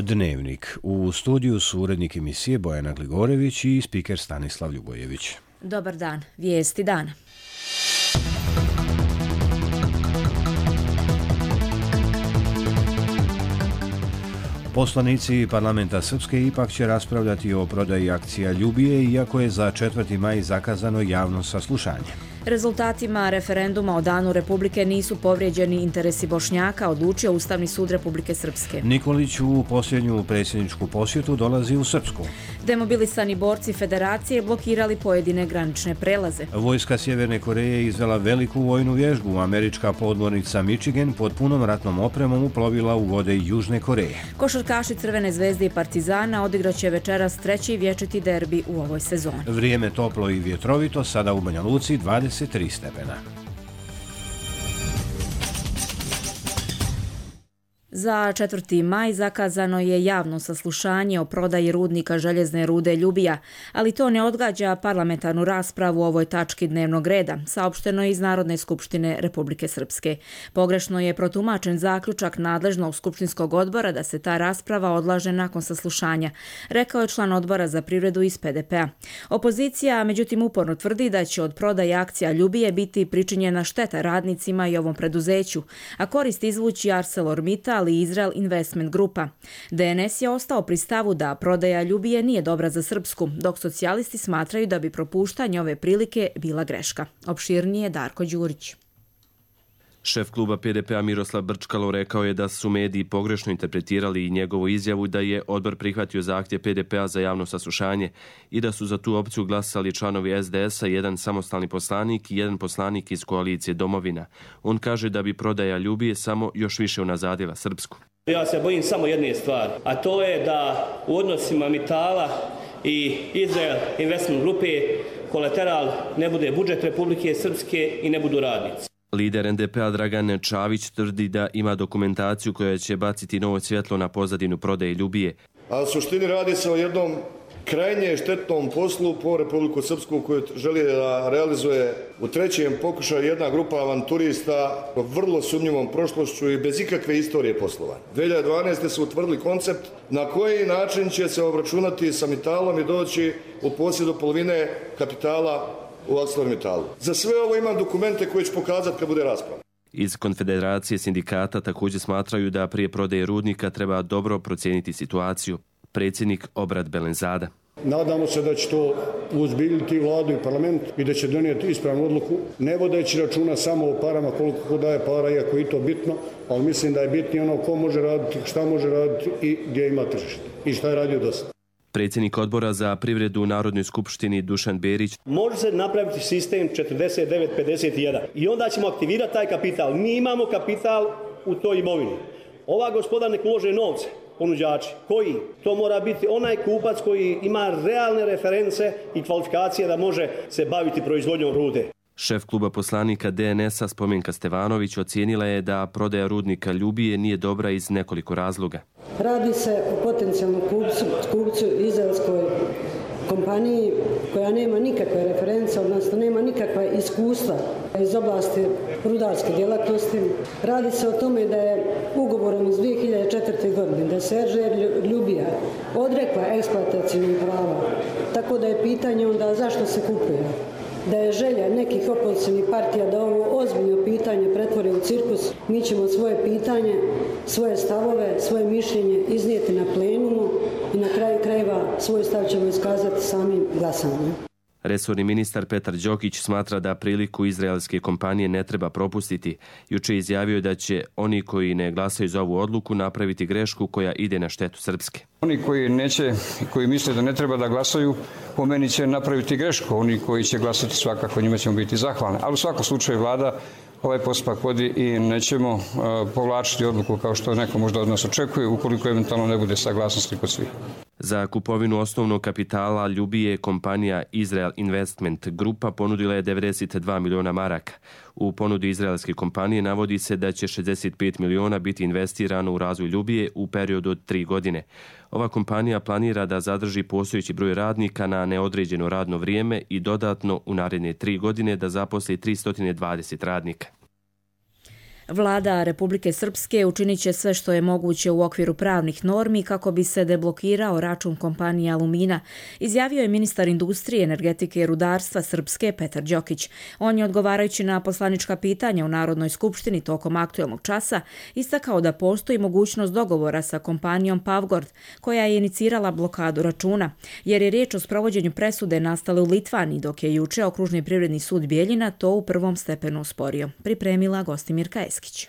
Dnevnik. U studiju su urednik emisije Bojana Gligorević i spiker Stanislav Ljubojević. Dobar dan. Vijesti dana. Poslanici parlamenta Srpske ipak će raspravljati o prodaji akcija Ljubije, iako je za 4. maj zakazano javno saslušanje. Rezultatima referenduma o Danu Republike nisu povrijeđeni interesi Bošnjaka, odlučio Ustavni sud Republike Srpske. Nikolić u posljednju predsjedničku posjetu dolazi u Srpsku. Demobilisani borci federacije blokirali pojedine granične prelaze. Vojska Sjeverne Koreje izvela veliku vojnu vježbu. Američka podmornica Michigan pod punom ratnom opremom uplovila u vode Južne Koreje. Košarkaši Crvene zvezde i Partizana odigraće večeras 3. vječiti derbi u ovoj sezoni. Vrijeme toplo i vjetrovito, sada u Banja Luci 23 stepena. Za 4. maj zakazano je javno saslušanje o prodaji rudnika željezne rude Ljubija, ali to ne odgađa parlamentarnu raspravu o ovoj tački dnevnog reda, saopšteno je iz Narodne skupštine Republike Srpske. Pogrešno je protumačen zaključak nadležnog skupštinskog odbora da se ta rasprava odlaže nakon saslušanja, rekao je član odbora za privredu iz PDP-a. Opozicija, međutim, uporno tvrdi da će od prodaje akcija Ljubije biti pričinjena šteta radnicima i ovom preduzeću, a korist izvući ArcelorMittal i Israel Investment Grupa. DNS je ostao pri stavu da prodaja Ljubije nije dobra za Srpsku, dok socijalisti smatraju da bi propuštanje ove prilike bila greška. Opširnije Darko Đurić. Šef kluba PDP-a Miroslav Brčkalo rekao je da su mediji pogrešno interpretirali njegovu izjavu da je odbor prihvatio zahtjev PDP-a za javno saslušanje i da su za tu opciju glasali članovi SDS-a, jedan samostalni poslanik i jedan poslanik iz koalicije Domovina. On kaže da bi prodaja Ljubije samo još više unazadila Srpsku. Ja se bojim samo jedne stvari, a to je da u odnosima Mittala i Israel Investment Grupe kolateral ne bude budžet Republike Srpske i ne budu radnici. Lider NDP-a Dragan Čavić tvrdi da ima dokumentaciju koja će baciti novo svjetlo na pozadinu prodaje Ljubije. A u suštini radi se o jednom krajnje štetnom poslu po Republiku Srpsku koju želi da realizuje u 3. pokušaju jedna grupa avanturista o vrlo sumnjivom prošlošću i bez ikakve istorije poslovanja. 2012. su utvrdili koncept na koji način će se obračunati sa Mittalom i doći u posjedu polovine kapitala u ArcelorMittalu. Za sve ovo imam dokumente koje ću pokazati kad bude rasprava. Iz Konfederacije sindikata također smatraju da prije prodaje rudnika treba dobro procijeniti situaciju. Predsjednik Obrad Belenzada. Nadamo se da će to uozbiljiti vladu i parlament i da će donijeti ispravnu odluku, ne vodeći računa samo o parama, koliko daje para, iako i to bitno, ali mislim da je bitnije ono ko može raditi, šta može raditi i gdje ima tržište i šta je radio do sada. Predsjednik odbora za privredu u Narodnoj skupštini Dušan Berić. Može se napraviti sistem 49-51 i onda ćemo aktivirati taj kapital. Mi imamo kapital u toj imovini. Ova gospoda nek ulože novce, ponuđači. Koji? To mora biti onaj kupac koji ima realne reference i kvalifikacije da može se baviti proizvodnjom rude. Šef kluba poslanika DNS-a Spomenka Stevanović ocijenila je da prodaja rudnika Ljubije nije dobra iz nekoliko razloga. Radi se o potencijalnom kupcu izraelskoj kompaniji koja nema nikakve reference, odnosno nema nikakva iskustva iz oblasti rudarske djelatnosti. Radi se o tome da je ugovorom iz 2004. godine da se RŽ Ljubija odrekla eksploatacijnog prava, tako da je pitanje onda zašto se kupuje. Da je želja nekih opozicionih partija da ovo ozbiljno pitanje pretvori u cirkus, mi ćemo svoje pitanje, svoje stavove, svoje mišljenje iznijeti na plenumu i na kraju krajeva svoj stav ćemo iskazati samim glasanjem. Resorni ministar Petar Đokić smatra da priliku izraelske kompanije ne treba propustiti. Juče izjavio da će oni koji ne glasaju za ovu odluku napraviti grešku koja ide na štetu Srpske. Oni koji misle da ne treba da glasaju, po meni će napraviti grešku. Oni koji će glasati svakako njima ćemo biti zahvalni. Ali u svakom slučaju vlada ovaj postupak vodi i nećemo povlačiti odluku kao što neko možda od nas očekuje ukoliko eventualno ne bude saglasnosti kod svih. Za kupovinu osnovnog kapitala Ljubije kompanija Israel Investment Grupa ponudila je 92 miliona maraka. U ponudi izraelske kompanije navodi se da će 65 miliona biti investirano u razvoj Ljubije u periodu od 3 godine. Ova kompanija planira da zadrži postojeći broj radnika na neodređeno radno vrijeme i dodatno u naredne 3 godine da zaposli 320 radnika. Vlada Republike Srpske učinit će sve što je moguće u okviru pravnih normi kako bi se deblokirao račun kompanije Alumina, izjavio je ministar industrije, energetike i rudarstva Srpske Petar Đokić. On je, odgovarajući na poslanička pitanja u Narodnoj skupštini tokom aktuelnog časa, istakao da postoji mogućnost dogovora sa kompanijom Pavgord, koja je inicirala blokadu računa, jer je riječ o sprovođenju presude nastale u Litvaniji, dok je juče Okružni privredni sud Bijeljina to u prvom stepenu osporio. Pripremila Gostimirka Eskić.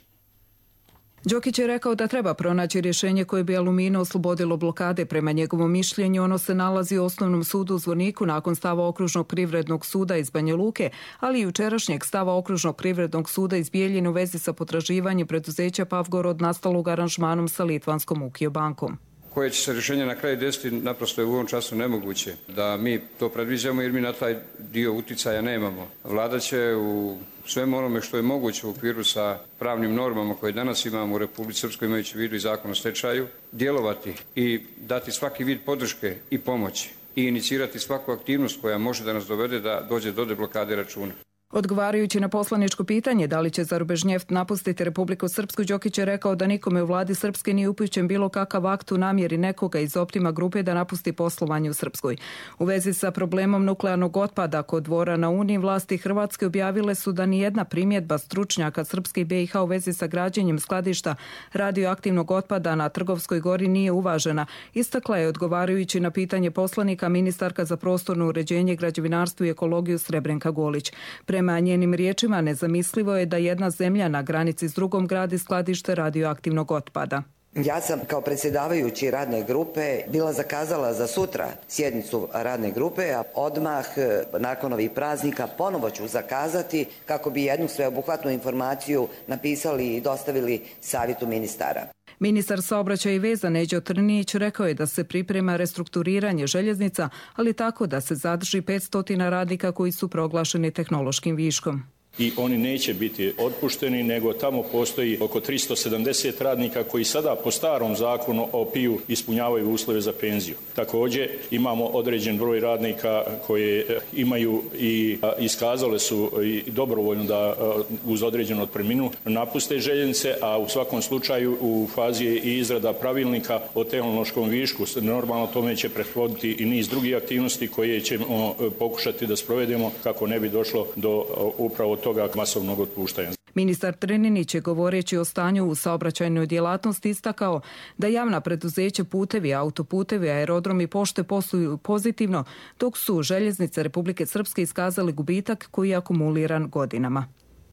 Đokić je rekao da treba pronaći rješenje koje bi Alumina oslobodilo blokade. Prema njegovom mišljenju ono se nalazi u Osnovnom sudu u Zvorniku nakon stava Okružnog privrednog suda iz Banja Luke, ali i jučerašnjeg stava Okružnog privrednog suda iz Bijeljine u vezi sa potraživanjem preduzeća Pavgor od nastalog aranžmanom sa litvanskom Ukio bankom. Koje će se rješenje na kraju desiti, naprosto je u ovom času nemoguće da mi to predviđamo jer mi na taj dio uticaja nemamo. Vlada će u svemu onome što je moguće u okviru sa pravnim normama koje danas imamo u Republici Srpskoj, imajući u vidu i zakon o stečaju, djelovati i dati svaki vid podrške i pomoći i inicirati svaku aktivnost koja može da nas dovede da dođe do deblokade računa. Odgovarajući na poslaničko pitanje da li će Zarubežnjeft napustiti Republiku Srpsku, Đokić je rekao da nikome u vladi Srpske nije upućen bilo kakav akt u namjeri nekoga iz Optima grupe da napusti poslovanje u Srpskoj. U vezi sa problemom nuklearnog otpada kod Dvora na Uni, vlasti Hrvatske objavile su da nijedna primjedba stručnjaka Srpske i BiH u vezi sa građenjem skladišta radioaktivnog otpada na Trgovskoj gori nije uvažena. Istakla je, odgovarajući na pitanje poslanika, ministarka za prostorno uređenje, građevinarstvo i ekologiju Srebrenka Golić. Prema njenim riječima, nezamislivo je da jedna zemlja na granici s drugom gradi skladište radioaktivnog otpada. Ja sam kao predsjedavajući radne grupe bila zakazala za sutra sjednicu radne grupe, a odmah nakon ovih praznika ponovo ću zakazati kako bi jednu sveobuhvatnu informaciju napisali i dostavili savjetu ministara. Ministar saobraćaja i veza Neđo Trnić rekao je da se priprema restrukturiranje željeznica, ali tako da se zadrži 500 radnika koji su proglašeni tehnološkim viškom. I oni neće biti otpušteni, nego tamo postoji oko 370 radnika koji sada po starom zakonu o PIU ispunjavaju uslove za penziju. Također imamo određen broj radnika koji imaju i iskazale su i dobrovoljno da uz određenu otpremninu napuste željeznice, a u svakom slučaju u fazi je i izrada pravilnika o tehnološkom višku. Normalno tome će prethoditi i niz drugih aktivnosti koje ćemo pokušati da sprovedemo kako ne bi došlo do upravo toga masovnog otpuštanja. Ministar Trninić je, govoreći o stanju u saobraćajnoj djelatnosti, istakao da javna preduzeća, putevi, autoputevi, aerodromi, pošte posluju pozitivno, dok su željeznice Republike Srpske iskazali gubitak koji je akumuliran godinama.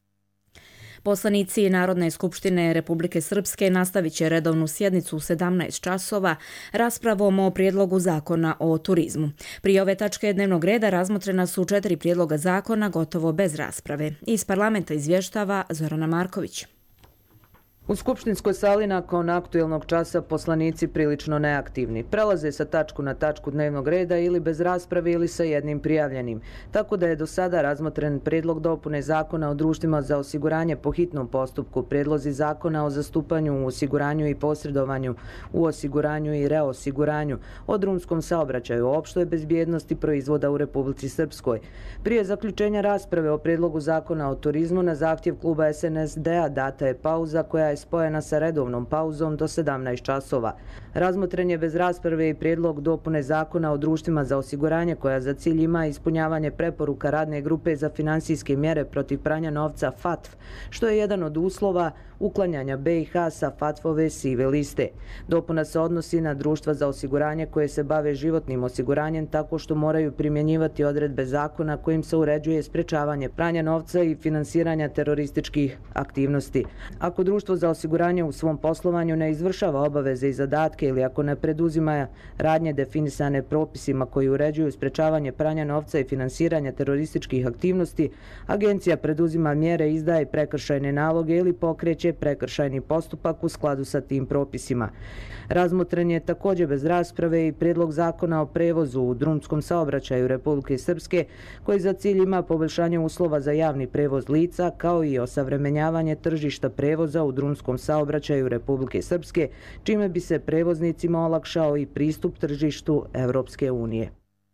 Poslanici Narodne skupštine Republike Srpske nastavit će redovnu sjednicu u 17 časova raspravom o prijedlogu zakona o turizmu. Prije ove tačke dnevnog reda razmotrena su 4 prijedloga zakona gotovo bez rasprave. Iz parlamenta izvještava Zorana Marković. U skupštinskoj sali nakon aktuelnog časa poslanici prilično neaktivni. Prelaze sa tačku na tačku dnevnog reda ili bez rasprave ili sa jednim prijavljenim. Tako da je do sada razmotren prijedlog dopune zakona o društvima za osiguranje po hitnom postupku, prijedlozi zakona o zastupanju u osiguranju i posredovanju u osiguranju i reosiguranju, o drumskom saobraćaju, o opštoj bezbjednosti proizvoda u Republici Srpskoj. Prije zaključenja rasprave o prijedlogu zakona o turizmu na zahtjev kluba SNSD-a data je pauza koja je spojena sa redovnom pauzom do 17 časova. Razmotren je bez rasprave i prijedlog dopune zakona o društvima za osiguranje koja za cilj ima ispunjavanje preporuka radne grupe za finansijske mjere protiv pranja novca FATF, što je jedan od uslova uklanjanja BiH sa FATF-ove sive liste. Dopuna se odnosi na društva za osiguranje koje se bave životnim osiguranjem tako što moraju primjenjivati odredbe zakona kojim se uređuje sprečavanje pranja novca i finansiranja terorističkih aktivnosti. Ako društvo za osiguranje u svom poslovanju ne izvršava obaveze i zadatke ili ako ne preduzima radnje definisane propisima koji uređuju sprečavanje pranja novca i finansiranja terorističkih aktivnosti, agencija preduzima mjere, izdaje prekršajne naloge ili pokreće prekršajni postupak u skladu sa tim propisima. Razmotren je također bez rasprave i prijedlog zakona o prevozu u drumskom saobraćaju Republike Srpske koji za cilj ima poboljšanje uslova za javni prevoz lica kao i osavremenjavanje tržišta prevoza u drumskom saobraćaju Republike Srpske, čime bi se prevoznicima olakšao i pristup tržištu Evropske unije.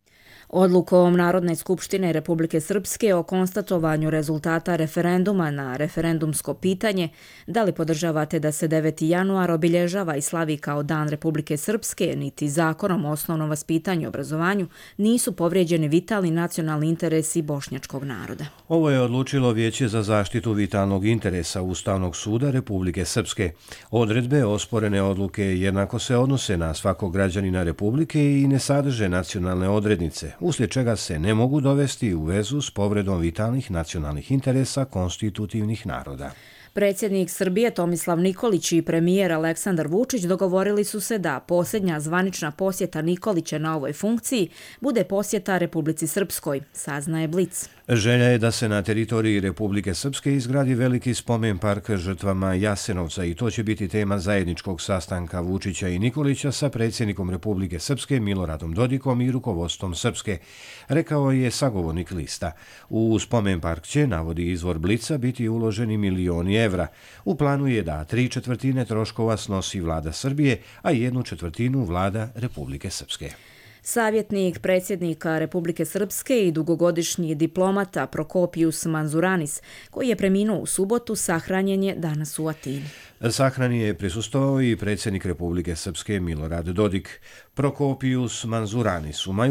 Odlukom Narodne skupštine Republike Srpske o konstatovanju rezultata referenduma na referendumsko pitanje da li podržavate da se 9. januar obilježava i slavi kao Dan Republike Srpske, niti zakonom o osnovnom vaspitanju i obrazovanju nisu povrijeđeni vitalni nacionalni interesi bošnjačkog naroda. Ovo je odlučilo Vijeće za zaštitu vitalnog interesa Ustavnog suda Republike Srpske. Odredbe osporene odluke jednako se odnose na svakog građanina Republike i ne sadrže nacionalne odrednice, uslijed čega se ne mogu dovesti u vezu s povredom vitalnih nacionalnih interesa konstitutivnih naroda. Predsjednik Srbije Tomislav Nikolić i premijer Aleksandar Vučić dogovorili su se da posljednja zvanična posjeta Nikolića na ovoj funkciji bude posjeta Republici Srpskoj, saznaje Blic. Želja je da se na teritoriji Republike Srpske izgradi veliki spomen park žrtvama Jasenovca i to će biti tema zajedničkog sastanka Vučića i Nikolića sa predsjednikom Republike Srpske Miloradom Dodikom i rukovodstvom Srpske, rekao je sagovornik lista. U spomen park će, navodi izvor Blica, biti uloženi milioni evra. U planu je da 3/4 troškova snosi vlada Srbije, a 1/4 vlada Republike Srpske. Savjetnik predsjednika Republike Srpske i dugogodišnji diplomata Prokopius Manzuranis, koji je preminuo u subotu, sahranjen je danas u Atini. Sahrani je prisustvovao i predsjednik Republike Srpske Milorad Dodik. Prokopius Manzuranis u maju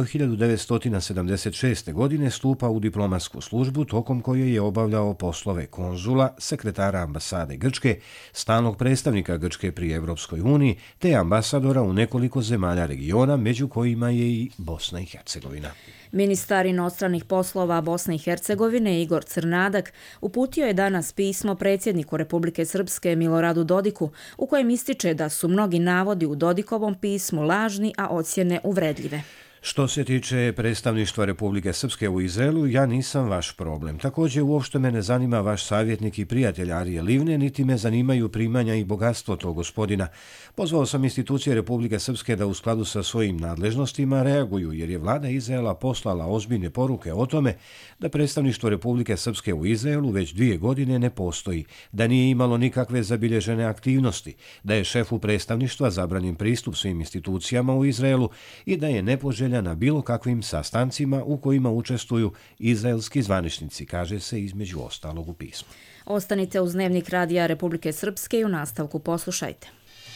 1976. godine stupa u diplomatsku službu tokom koje je obavljao poslove konzula, sekretara ambasade Grčke, stalnog predstavnika Grčke pri Evropskoj uniji te ambasadora u nekoliko zemalja regiona, među kojima je i Bosna i Hercegovina. Ministar inostranih poslova Bosne i Hercegovine Igor Crnadak uputio je danas pismo predsjedniku Republike Srpske Miloradu Dodiku u kojem ističe da su mnogi navodi u Dodikovom pismu lažni, a ocjene uvredljive. Što se tiče predstavništva Republike Srpske u Izraelu, ja nisam vaš problem. Također, uopšte me ne zanima vaš savjetnik i prijatelj Arije Livne, niti me zanimaju primanja i bogatstvo tog gospodina. Pozvao sam institucije Republike Srpske da u skladu sa svojim nadležnostima reaguju, jer je vlada Izraela poslala ozbiljne poruke o tome da predstavništvo Republike Srpske u Izraelu već 2 godine ne postoji, da nije imalo nikakve zabilježene aktivnosti, da je šefu predstavništva zabranjen pristup svim institucijama u Izraelu i da je nepoželjan na bilo kakvim sastancima u kojima učestvuju izraelski zvaničnici, kaže se između ostalog u pismu. Ostanite uz Dnevnik radija Republike Srpske i u nastavku poslušajte.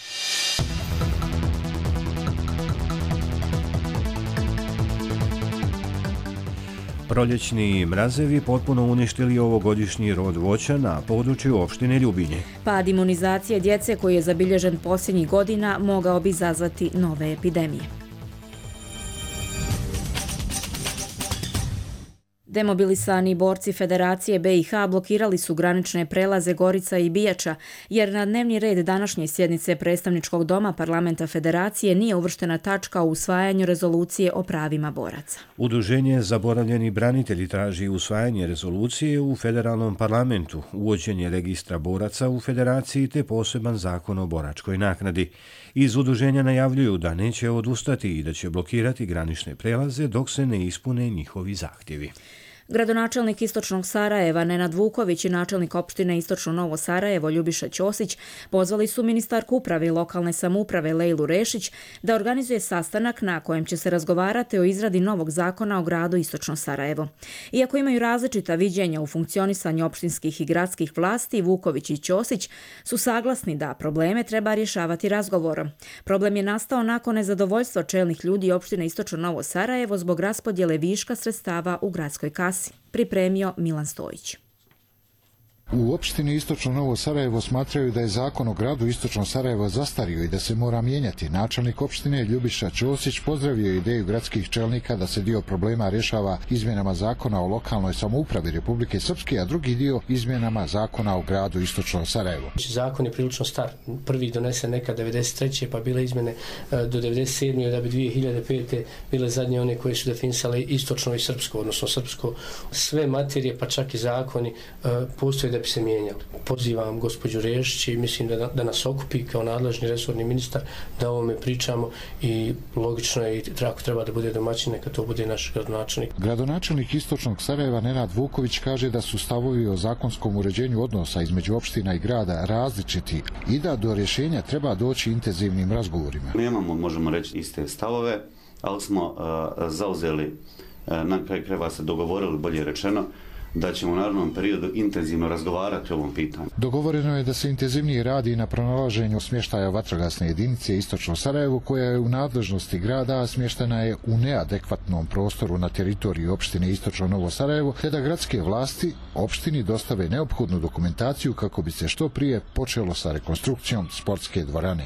Proljećni mrazevi potpuno uništili ovogodišnji rod voća na području opštine Ljubinje. Pad imunizacije djece koji je zabilježen posljednjih godina mogao bi izazvati nove epidemije. Demobilisani borci Federacije BiH blokirali su granične prelaze Gorica i Bijača, jer na dnevni red današnje sjednice Predstavničkog doma Parlamenta Federacije nije uvrštena tačka o usvajanju rezolucije o pravima boraca. Udruženje Zaboravljeni branitelji traži usvajanje rezolucije u federalnom parlamentu, uvođenje registra boraca u Federaciji te poseban zakon o boračkoj naknadi. Iz udruženja najavljuju da neće odustati i da će blokirati granične prelaze dok se ne ispune njihovi zahtjevi. Gradonačelnik Istočnog Sarajeva Nenad Vuković i načelnik opštine Istočno Novo Sarajevo Ljubiša Ćosić pozvali su ministarku uprave i lokalne samouprave Lejlu Rešić da organizuje sastanak na kojem će se razgovarati o izradi novog zakona o gradu Istočno Sarajevo. Iako imaju različita viđenja u funkcionisanju opštinskih i gradskih vlasti, Vuković i Ćosić su saglasni da probleme treba rješavati razgovorom. Problem je nastao nakon nezadovoljstva čelnih ljudi opštine Istočno Novo Sarajevo zbog raspodjele viška sredstava u gradskoj kasi. Pripremio Milan Stojić. U opštini Istočno Novo Sarajevo smatraju da je zakon o gradu Istočno Sarajevo zastario i da se mora mijenjati. Načelnik opštine Ljubiša Ćosić pozdravio ideju gradskih čelnika da se dio problema rješava izmjenama zakona o lokalnoj samoupravi Republike Srpske, a drugi dio izmjenama zakona o gradu Istočno Sarajevo. Zakon je prilično star. Prvi donesen neka 93. pa bile izmjene do 97. da bi 2005. bile zadnje one koje su definisale istočno i srpsko, odnosno srpsko. Sve materije, pa čak i zakoni postoje da bi se mijenjali. Pozivam gospođu Rešić i mislim da nas okupi kao nadležni resorni ministar da o ovome pričamo i logično je i ako treba da bude domaćin, neka to bude naš gradonačelnik. Gradonačelnik Istočnog Sarajeva Nenad Vuković kaže da su stavovi o zakonskom uređenju odnosa između opština i grada različiti i da do rješenja treba doći intenzivnim razgovorima. Mi imamo, možemo reći, iste stavove, ali smo zauzeli, na kraju krajeva se dogovorili, bolje rečeno, da ćemo u narednom periodu intenzivno razgovarati o ovom pitanju. Dogovoreno je da se intenzivnije radi na pronalaženju smještaja vatrogasne jedinice Istočno Sarajevo, koja je u nadležnosti grada, a smještena je u neadekvatnom prostoru na teritoriji opštine Istočno Novo Sarajevo, te da gradske vlasti opštini dostave neophodnu dokumentaciju kako bi se što prije počelo sa rekonstrukcijom sportske dvorane.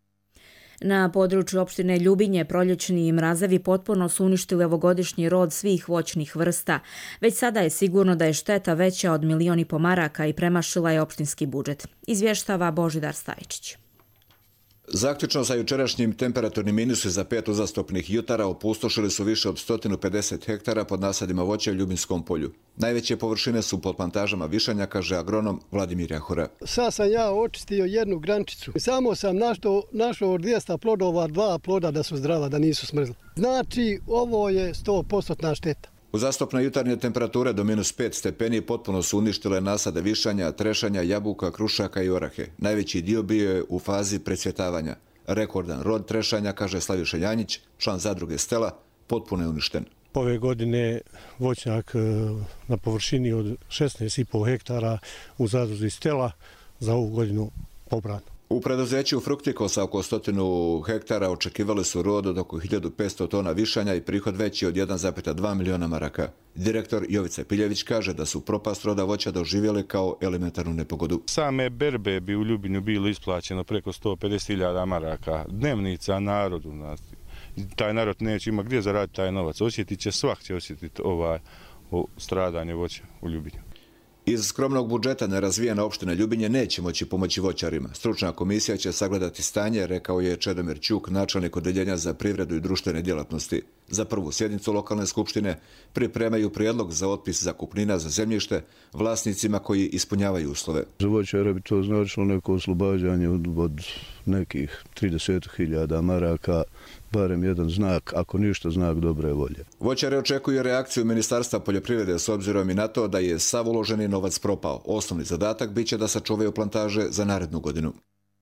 Na području opštine Ljubinje proljećni mrazevi potpuno su uništili ovogodišnji rod svih voćnih vrsta. Već sada je sigurno da je šteta veća od 1,5 miliona maraka i premašila je opštinski budžet. Izvještava Božidar Stajičić. Zaključno sa jučerašnjim temperaturnim minusom za 5 uzastopnih jutara opustošili su više od 150 hektara pod nasadima voća u Ljubinskom polju. Najveće površine su pod plantažama višanja, kaže agronom Vladimir Jahora. Sad sam ja očistio jednu grančicu. Samo sam našao od 200 plodova 2 ploda da su zdrava, da nisu smrzla. Znači, ovo je 100% šteta. Uzastopne jutarnje temperature do -5 stepeni potpuno su uništile nasade višanja, trešanja, jabuka, krušaka i orahe. Najveći dio bio je u fazi precvjetavanja. Rekordan rod trešanja, kaže Slaviša Janjić, član zadruge Stela, potpuno je uništen. Ove godine voćnjak na površini od 16,5 hektara u zadruzi Stela za ovu godinu pobran. U preduzeću Fruktiko sa oko 100 hektara očekivali su rod od oko 1500 tona višanja i prihod veći od 1,2 miliona maraka. Direktor Jovica Piljević kaže da su propast roda voća doživjeli kao elementarnu nepogodu. Same berbe bi u Ljubinju bilo isplaćeno preko 150.000 maraka. Dnevnica narodu. Taj narod neće ima gdje zaraditi taj novac. Osjetit će, svak će osjetiti stradanje voća u Ljubinju. Iz skromnog budžeta nerazvijena opština Ljubinje neće moći pomoći voćarima. Stručna komisija će sagledati stanje, rekao je Čedomir Ćuk, načelnik odeljenja za privredu i društvene djelatnosti. Za prvu sjednicu lokalne skupštine pripremaju prijedlog za otpis zakupnina za zemljište vlasnicima koji ispunjavaju uslove. Za voćare bi to značilo neko oslobađanje od nekih 30.000 maraka, barem jedan znak, ako ništa, znak dobre volje. Voćare očekuju reakciju Ministarstva poljoprivrede s obzirom i na to da je sav uloženi novac propao. Osnovni zadatak biće da sačuvaju plantaže za narednu godinu.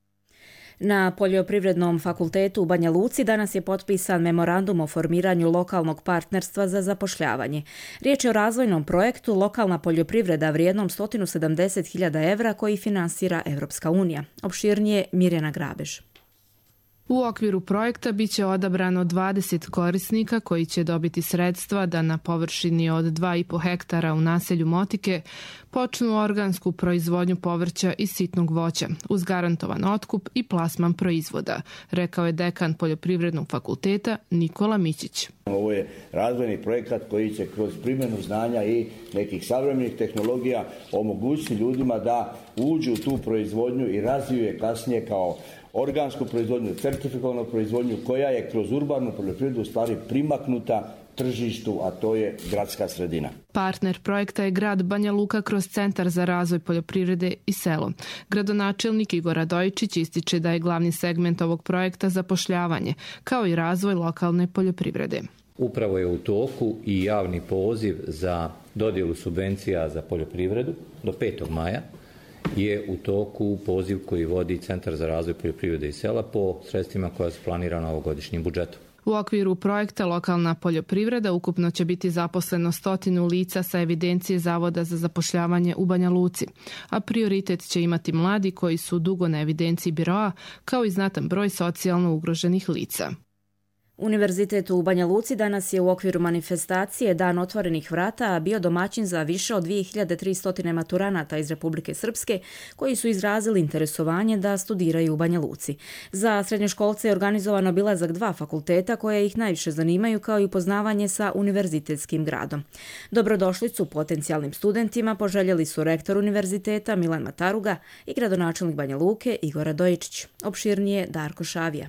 Na Poljoprivrednom fakultetu u Banja Luci danas je potpisan memorandum o formiranju lokalnog partnerstva za zapošljavanje. Riječ je o razvojnom projektu Lokalna poljoprivreda vrijednom 170.000 evra koji finansira Evropska unija. Opširnije Mirjana Grabež. U okviru projekta biće odabrano 20 korisnika koji će dobiti sredstva da na površini od 2,5 hektara u naselju Motike počnu organsku proizvodnju povrća i sitnog voća uz garantovan otkup i plasman proizvoda, rekao je dekan Poljoprivrednog fakulteta Nikola Mićić. Ovo je razvojni projekat koji će kroz primjenu znanja i nekih savremenih tehnologija omogućiti ljudima da uđu u tu proizvodnju i razviju je kasnije kao organsku proizvodnju, certifikovanu proizvodnju koja je kroz urbanu poljoprivredu u stvari primaknuta tržištu, a to je gradska sredina. Partner projekta je grad Banja Luka kroz Centar za razvoj poljoprivrede i selo. Gradonačelnik Igor Radojičić ističe da je glavni segment ovog projekta zapošljavanje, kao i razvoj lokalne poljoprivrede. Upravo je u toku i javni poziv za dodjelu subvencija za poljoprivredu do 5. maja. Je u toku poziv koji vodi Centar za razvoj poljoprivrede i sela po sredstvima koja su planirana ovogodišnjim budžetom. U okviru projekta Lokalna poljoprivreda ukupno će biti zaposleno 100 lica sa evidencije Zavoda za zapošljavanje u Banja Luci, a prioritet će imati mladi koji su dugo na evidenciji biroa, kao i znatan broj socijalno ugroženih lica. Univerzitet u Banja Luci danas je u okviru manifestacije Dan otvorenih vrata bio domaćin za više od 2300 maturanata iz Republike Srpske koji su izrazili interesovanje da studiraju u Banja Luci. Za srednjoškolce je organizovan obilazak 2 fakulteta koje ih najviše zanimaju, kao i upoznavanje sa univerzitetskim gradom. Dobrodošlicu potencijalnim studentima poželjeli su rektor univerziteta Milan Mataruga i gradonačelnik Banja Luke Igor Radojičić. Opširnije Darko Šavija.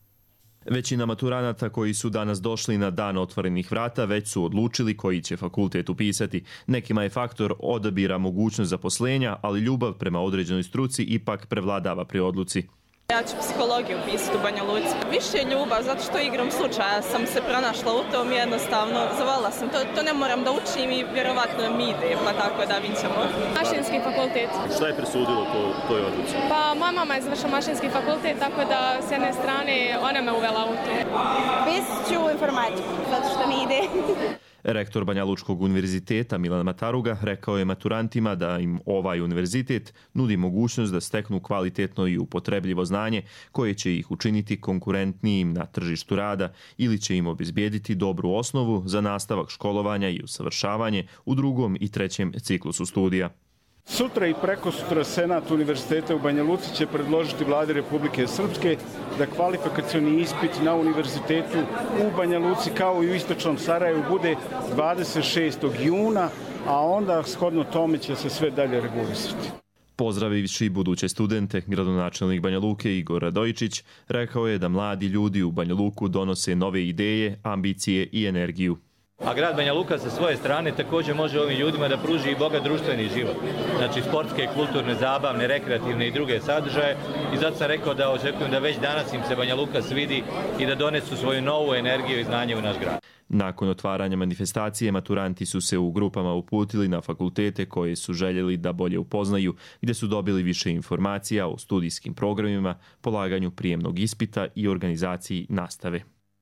Većina maturanata koji su danas došli na Dan otvorenih vrata već su odlučili koji će fakultet upisati. Nekima je faktor odabira mogućnost zaposlenja, ali ljubav prema određenoj struci ipak prevladava pri odluci. Ja ću psihologiju upisati u Banja Luci. Više ljubav, zato što igrom slučaja sam se pronašla u tom i jednostavno zavolila sam. To ne moram da učim i vjerovatno mi ide, pa tako da vidit ćemo. Mašinski fakultet. Šta je presudilo toj odluci? Pa moja mama je završila mašinski fakultet, tako da s jedne strane ona me uvela u to. Upisat ću informatiku, zato što mi ide. Rektor Banja Lučkog univerziteta Milan Mataruga rekao je maturantima da im ovaj univerzitet nudi mogućnost da steknu kvalitetno i upotrebljivo znanje koje će ih učiniti konkurentnijim na tržištu rada ili će im obezbijediti dobru osnovu za nastavak školovanja i usavršavanje u drugom i trećem ciklusu studija. Sutra i prekosutra Senat Univerziteta u Banja Luci će predložiti Vladi Republike Srpske da kvalifikacioni ispit na univerzitetu u Banja Luci kao i u Istočnom Sarajevu bude 26. juna, a onda shodno tome će se sve dalje regulisati. Pozdravivši buduće studente, gradonačelnik Banja Luke Igor Radojičić rekao je da mladi ljudi u Banja Luku donose nove ideje, ambicije i energiju. A grad Banja Luka sa svoje strane također može ovim ljudima da pruži i bogat društveni život. Znači sportske, kulturne, zabavne, rekreativne i druge sadržaje. I zato sam rekao da očekujem da već danas im se Banja Luka svidi i da donesu svoju novu energiju i znanje u naš grad. Nakon otvaranja manifestacije, maturanti su se u grupama uputili na fakultete koje su željeli da bolje upoznaju, gdje su dobili više informacija o studijskim programima, polaganju prijemnog ispita i organizaciji nastave.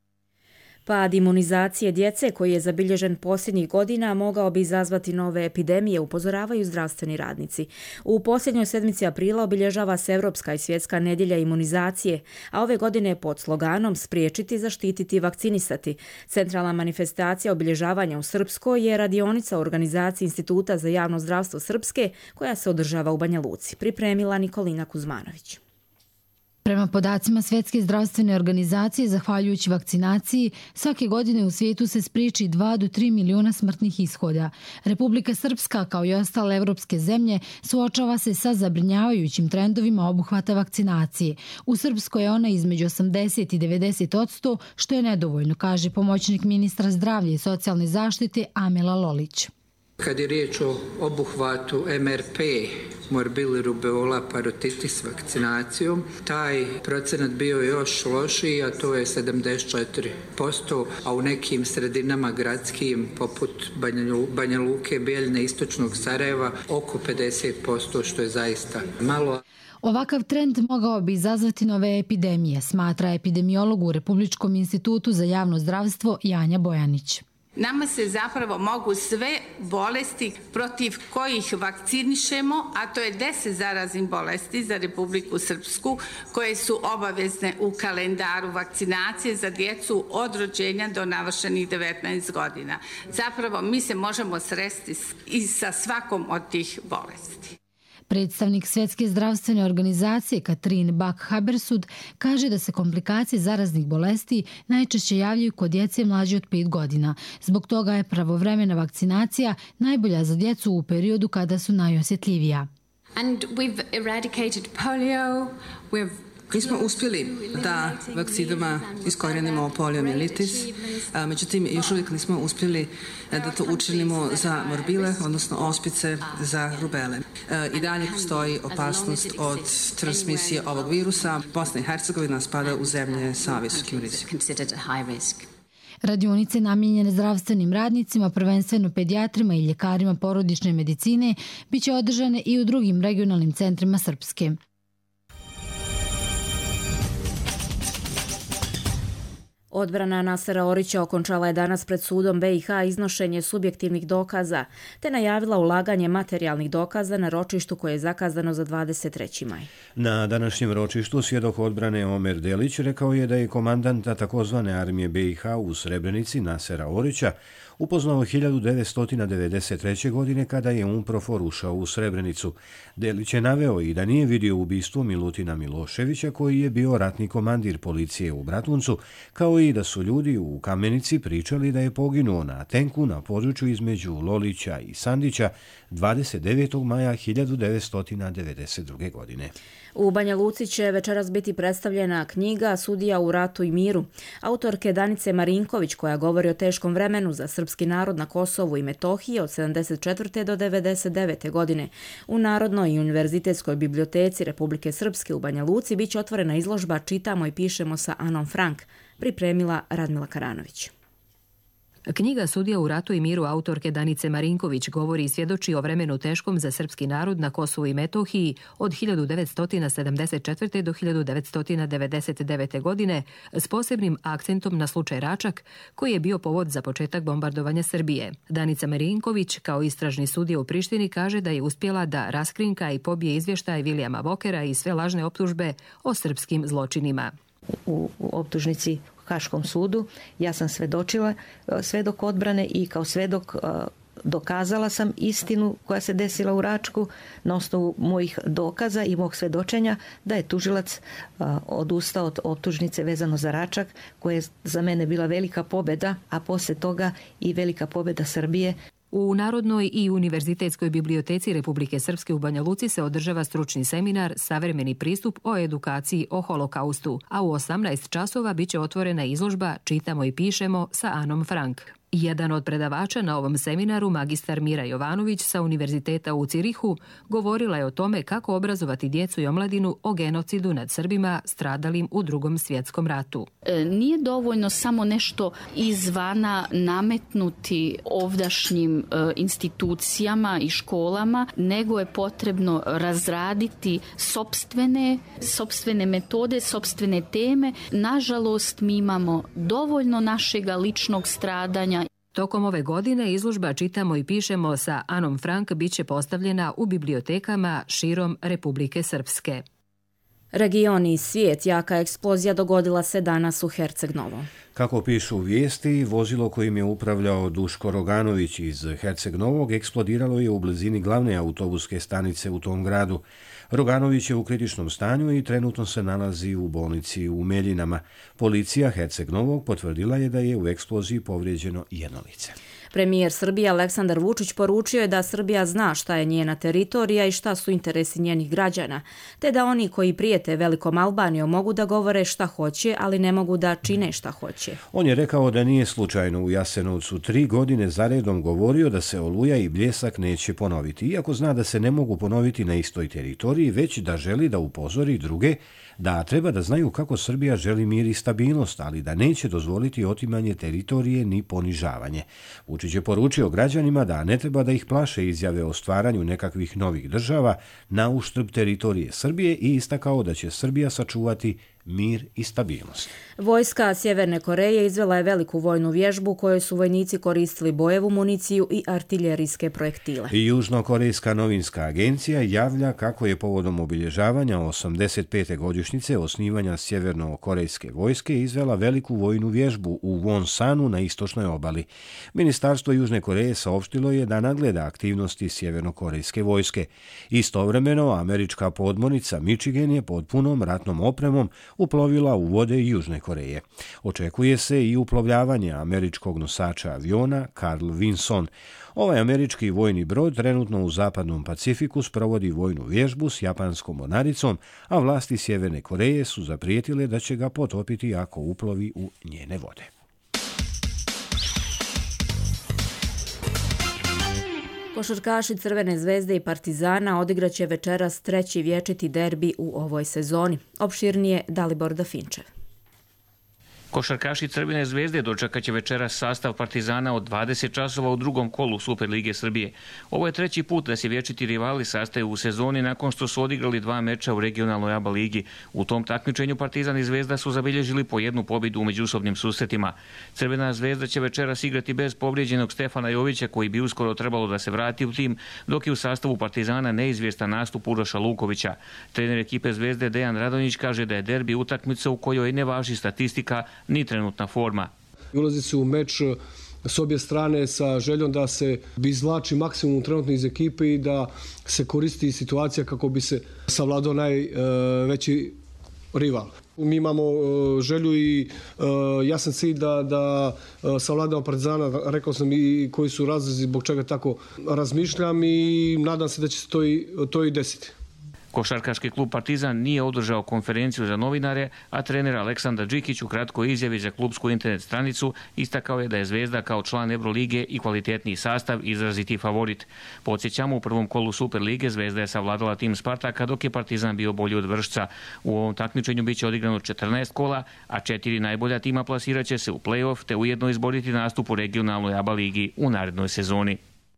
Pad imunizacije djece koji je zabilježen posljednjih godina mogao bi izazvati nove epidemije, upozoravaju zdravstveni radnici. U posljednjoj sedmici aprila obilježava se Evropska i svjetska nedjelja imunizacije, a ove godine pod sloganom Spriječiti, zaštititi, vakcinisati. Centralna manifestacija obilježavanja u Srpskoj je radionica u organizaciji Instituta za javno zdravstvo Srpske koja se održava u Banja Luci. Pripremila Nikolina Kuzmanović. Prema podacima Svjetske zdravstvene organizacije, zahvaljujući vakcinaciji, svake godine u svijetu se spriječi 2 do 3 miliona smrtnih ishoda. Republika Srpska, kao i ostale evropske zemlje, suočava se sa zabrinjavajućim trendovima obuhvata vakcinacije. U Srpskoj je ona između 80 i 90%, što je nedovoljno, kaže pomoćnik ministra zdravlja i socijalne zaštite Amela Lolić. Kad je riječ o obuhvatu MRP, morbili rubeola parotitis vakcinacijom, taj procenat bio je još lošiji, a to je 74%, a u nekim sredinama gradskim, poput Banja Luke, Bijeljne, Istočnog Sarajeva, oko 50%, što je zaista malo. Ovakav trend mogao bi izazvati nove epidemije, smatra epidemiolog u Republičkom institutu za javno zdravstvo Janja Bojanić. Nama se zapravo mogu sve bolesti protiv kojih vakcinišemo, a to je 10 zaraznih bolesti za Republiku Srpsku, koje su obavezne u kalendaru vakcinacije za djecu od rođenja do navršenih 19 godina. Zapravo mi se možemo sresti i sa svakom od tih bolesti. Predstavnik Svjetske zdravstvene organizacije Katrin Bak-Habersud kaže da se komplikacije zaraznih bolesti najčešće javljaju kod djece mlađe od 5 godina. Zbog toga je pravovremena vakcinacija najbolja za djecu u periodu kada su najosjetljivija. Mi smo uspjeli da vakcinama iskorijenimo poliomijelitis, međutim još uvijek nismo uspjeli da to učinimo za morbile, odnosno ospice za rubele. I dalje postoji opasnost od transmisije ovog virusa. Bosna i Hercegovina spada u zemlje sa visokim rizikom. Radionice namijenjene zdravstvenim radnicima, prvenstveno pedijatrima i ljekarima porodične medicine, bit će održane i u drugim regionalnim centrima Srpske. Odbrana Nasera Orića okončala je danas pred sudom BiH iznošenje subjektivnih dokaza, te najavila ulaganje materijalnih dokaza na ročištu koje je zakazano za 23. maj. Na današnjem ročištu svjedok odbrane Omer Delić rekao je da je komandanta takozvane armije BiH u Srebrenici Nasera Orića upoznao 1993. godine kada je UNPROFOR ušao u Srebrenicu. Delić je naveo i da nije vidio ubistvo Milutina Miloševića, koji je bio ratni komandir policije u Bratuncu, kao i da su ljudi u Kamenici pričali da je poginuo na tenku na području između Lolića i Sandića 29. maja 1992. godine. U Banja Luci će večeras biti predstavljena knjiga Sudija u ratu i miru, autorke Danice Marinković, koja govori o teškom vremenu za srpski narod na Kosovu i Metohiji od 74. do 99. godine. U Narodnoj i univerzitetskoj biblioteci Republike Srpske u Banja Luci biće otvorena izložba Čitamo i pišemo sa Anom Frank, pripremila Radmila Karanović. Knjiga Sudija u ratu i miru autorke Danice Marinković govori i svjedoči o vremenu teškom za srpski narod na Kosovu i Metohiji od 1974. do 1999. godine s posebnim akcentom na slučaj Račak, koji je bio povod za početak bombardovanja Srbije. Danica Marinković, kao istražni sudija u Prištini, kaže da je uspjela da raskrinka i pobije izvještaj Vilijama Vokera i sve lažne optužbe o srpskim zločinima. U optužnici u Haškom sudu ja sam svedočila, svedok odbrane, i kao svedok dokazala sam istinu koja se desila u Račku na osnovu mojih dokaza i mog svedočenja da je tužilac odustao od optužnice vezano za Račak, koja je za mene bila velika pobjeda, a poslije toga i velika pobjeda Srbije. U Narodnoj i Univerzitetskoj biblioteci Republike Srpske u Banja Luci se održava stručni seminar Savremeni pristup o edukaciji o holokaustu, a u 18 časova biće otvorena izložba Čitamo i pišemo sa Anom Frank. Jedan od predavača na ovom seminaru, magistar Mira Jovanović sa Univerziteta u Cirihu, govorila je o tome kako obrazovati djecu i omladinu o genocidu nad Srbima stradalim u Drugom svjetskom ratu. Nije dovoljno samo nešto izvana nametnuti ovdašnjim institucijama i školama, nego je potrebno razraditi sopstvene metode, sopstvene teme. Nažalost, mi imamo dovoljno našega ličnog stradanja. Tokom ove godine izložba Čitamo i pišemo sa Anom Frank biće postavljena u bibliotekama širom Republike Srpske. Region i svijet, jaka eksplozija dogodila se danas u Herceg Novom. Kako pišu vijesti, vozilo kojim je upravljao Duško Roganović iz Herceg Novog eksplodiralo je u blizini glavne autobuske stanice u tom gradu. Roganović je u kritičnom stanju i trenutno se nalazi u bolnici u Meljinama. Policija Herceg Novog potvrdila je da je u eksploziji povrijeđeno jedno lice. Premijer Srbije Aleksandar Vučić poručio je da Srbija zna šta je njena teritorija i šta su interesi njenih građana, te da oni koji prijete velikom Albanijom mogu da govore šta hoće, ali ne mogu da čine šta hoće. On je rekao da nije slučajno u Jasenovcu 3 godine zaredom govorio da se Oluja i Bljesak neće ponoviti, iako zna da se ne mogu ponoviti na istoj teritoriji, već da želi da upozori druge da treba da znaju kako Srbija želi mir i stabilnost, ali da neće dozvoliti otimanje teritorije ni ponižavanje. Vučić je poručio građanima da ne treba da ih plaše izjave o stvaranju nekakvih novih država na uštrb teritorije Srbije i istakao da će Srbija sačuvati mir i stabilnost. Vojska Sjeverne Koreje izvela je veliku vojnu vježbu u kojoj su vojnici koristili bojevu municiju i artiljerijske projektile. Južnokorejska novinska agencija javlja kako je povodom obilježavanja 85. godišnjice osnivanja Sjevernokorejske vojske izvela veliku vojnu vježbu u Wonsanu na istočnoj obali. Ministarstvo Južne Koreje saopštilo je da nadgleda aktivnosti Sjevernokorejske vojske. Istovremeno, američka podmornica Michigan je pod punom ratnom opremom uplovila u vode Južne Koreje. Očekuje se i uplovljavanje američkog nosača aviona Carl Vinson. Ovaj američki vojni brod trenutno u zapadnom Pacifiku sprovodi vojnu vježbu s japanskom mornaricom, a vlasti Sjeverne Koreje su zaprijetile da će ga potopiti ako uplovi u njene vode. Košarkaši Crvene zvezde i Partizana odigraće večeras treći vječiti derbi u ovoj sezoni. Opširnije Dalibor Dafinčev. Košarkaši Crvene zvezde dočekat će večeras sastav Partizana od 20 časova u drugom kolu Superlige Srbije. Ovo je treći put da se vječiti rivali sastaju u sezoni nakon što su odigrali 2 meča u regionalnoj ABA ligi. U tom takmičenju Partizan i Zvezda su zabilježili po jednu pobjedu u međusobnim susretima. Crvena zvezda će večeras igrati bez povrijeđenog Stefana Jovića, koji bi uskoro trebalo da se vrati u tim, dok je u sastavu Partizana neizvjestan nastup Uroša Lukovića. Trener ekipe Zvezde Dejan Radonjić kaže da je derbi utakmica u kojoj ne važi statistika ni trenutna forma. Ulazi se u meč s obje strane sa željom da se izvlači maksimum trenutno iz ekipe i da se koristi situacija kako bi se savladao najveći rival. Mi imamo želju i jasan cilj da savladamo Partizana, rekao sam i koji su razlozi zbog čega tako razmišljam i nadam se da će se to i desiti. Košarkaški klub Partizan nije održao konferenciju za novinare, a trener Aleksandar Đikić u kratkoj izjavi za klubsku internet stranicu istakao je da je Zvezda kao član Evrolige i kvalitetniji sastav izraziti favorit. Podsjećamo, u prvom kolu Superlige Zvezda je savladala tim Spartaka, dok je Partizan bio bolji od Vršca. U ovom takmičenju biće odigrano 14 kola, a 4 najbolja tima plasiraće se u play-off te ujedno izboriti nastup u regionalnoj ABA ligi u narednoj sezoni.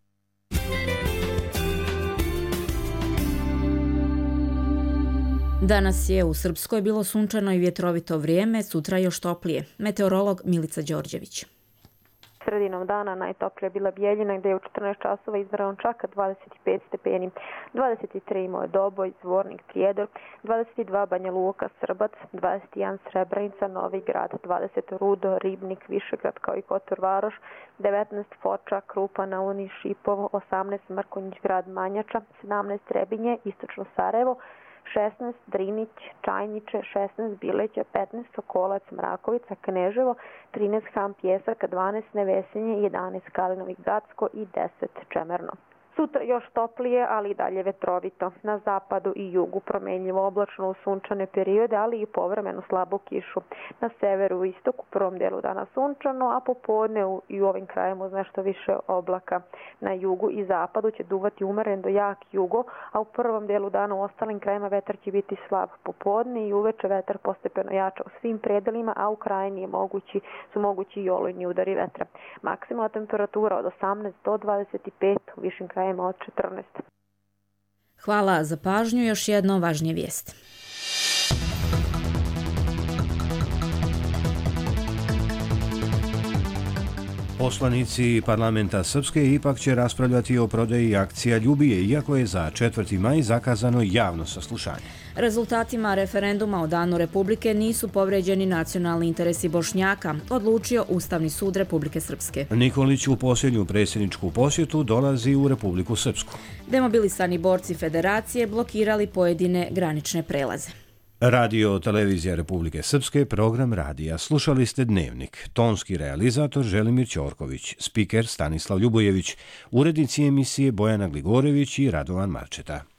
Danas je u Srpskoj bilo sunčano i vjetrovito vrijeme, sutra još toplije. Meteorolog Milica Đorđević. Sredinom dana najtoplija bila Bijeljina gdje je u 14 časova izmjereno čak 25 stepeni. 23 imao je Doboj, Zvornik, Prijedor, 22 Banja Luka, Srbac, 21 Srebrenica, Novi Grad, 20 Rudo, Ribnik, Višegrad kao i Kotor Varoš, 19 Foča, Krupa, Nauni, Šipovo, 18 Mrkonjić, Grad Manjača, 17 Trebinje, Istočno Sarajevo, 16 Drinić, Čajniče, 16 Bileća, 15 Sokolac, Mrakovica, Kneževo, 13 Ham Pjesak, 12 Nevesinje, 11 Kalinović Gacko i 10 Čemerno. Sutra još toplije, ali i dalje vetrovito. Na zapadu i jugu promenljivo oblačno u sunčane periode, ali i povremeno slabu kišu. Na severu i istoku u prvom delu dana sunčano, a popodne i u ovim krajima uz nešto više oblaka. Na jugu i zapadu će duvati umeren do jak jugo, a u prvom delu dana u ostalim krajima vetar će biti slab popodne i uveče vetar postepeno jača u svim predelima, a u krajini su mogući i olujni udari vetra. Maksimalna temperatura od 18 do 25, u višim krajima od 14. Hvala za pažnju, još jedno važnije vijesti. Poslanici parlamenta Srpske ipak će raspravljati o prodaji akcija Ljubije, iako je za 4. maj zakazano javno saslušanje. Rezultatima referenduma o Danu Republike nisu povređeni nacionalni interesi Bošnjaka, odlučio Ustavni sud Republike Srpske. Nikolić u posljednju predsjedničku posjetu dolazi u Republiku Srpsku. Demobilisani borci federacije blokirali pojedine granične prelaze. Radio Televizija Republike Srpske, program radija. Slušali ste Dnevnik. Tonski realizator Želimir Ćorković, spiker Stanislav Ljubojević, urednici emisije Bojana Gligorević i Radovan Marčeta.